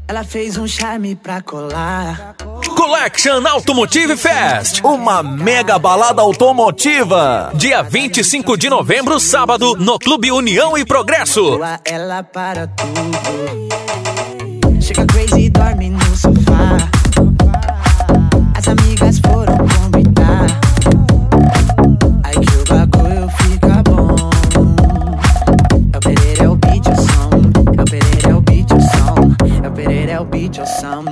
Ela fez um charme pra colar. Collection Automotive Fest, uma mega balada automotiva. Dia 25 de novembro, sábado, no Clube União e Progresso. Ela para tudo. Chega crazy e dorme no sofá. As amigas foram convidar. Aí que o bagulho fica bom. É o Pereira, é o beat, o som. É o Pereira, é o beat, o som. É o Pereira, é o beat, o som.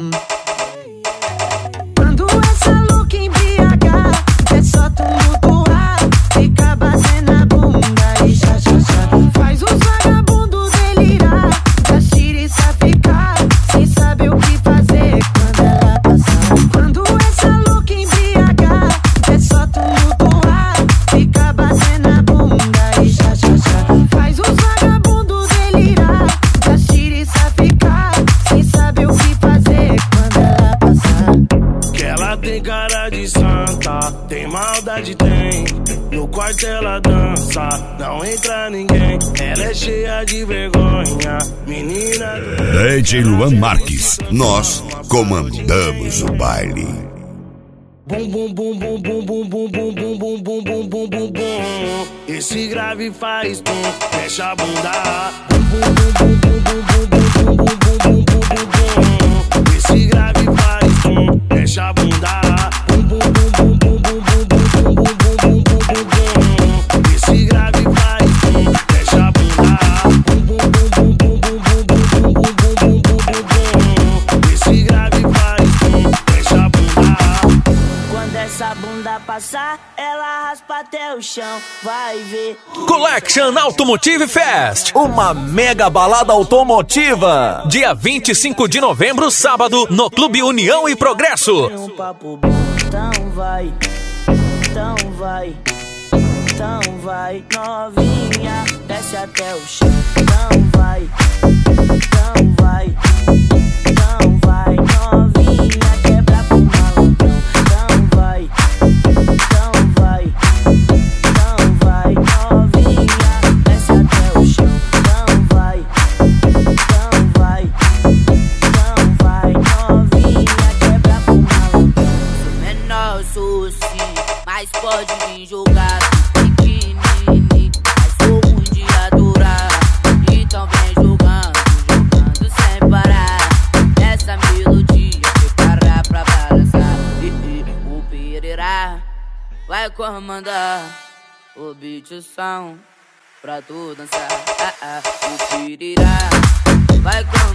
Quando essa louca embriagar, é só tumultuar. Fica batendo a bunda e já, já, já. Faz os vagabundos delirar. Faz tiriça ficar sem saber o que fazer quando ela passar. Quando essa louca embriagar, é só tumultuar. Fica batendo a bunda e já, já, já. Faz os vagabundos delirar. Faz tiriça ficar sem saber o que fazer quando ela passar. Que ela tem cara de santa, tem maldade, tem. No quarto ela dança, não entra ninguém. Ela é cheia de vergonha, menina. DJ Luan Marques, nós comandamos o baile. Bum bum bum bum bum bum bum bum bum bum bum bum bum bum bum. Esse grave faz pum, fecha a bunda. Bum bum bum bum bum bum bum bum bum bum bum bum bum. Esse grave faz pum, fecha a bunda. Bum bum bum bum bum bum bum bum bum bum bum bum bum. Esse grave faz pum, fecha a bunda. Bum bum bum bum bum bum bum bum bum bum bum bum. Esse grave faz pum, fecha a bunda. Quando essa bunda passar, ela raspa até o chão, vai ver. Collection Automotive Fest, uma mega balada automotiva. Dia 25 de novembro, sábado, no Clube União e Progresso. Um papo bom, então vai, então vai, então vai, novinha, desce até o chão, então vai, então vai, então vai, novinha, quebra pro malandrão, então vai, então vai, então vai, novinha, desce até o chão, então vai, então vai, então vai, novinha, quebra pro malandrão. Sou menor, sou sim, mas pode me jogar pequenininho, mas sou ruim de adorar. Então vem jogando, jogando sem parar. Essa melodia prepara pra balançar. O Pereira vai comandar o beat, o som pra tu dançar. O Pereira vai comandar.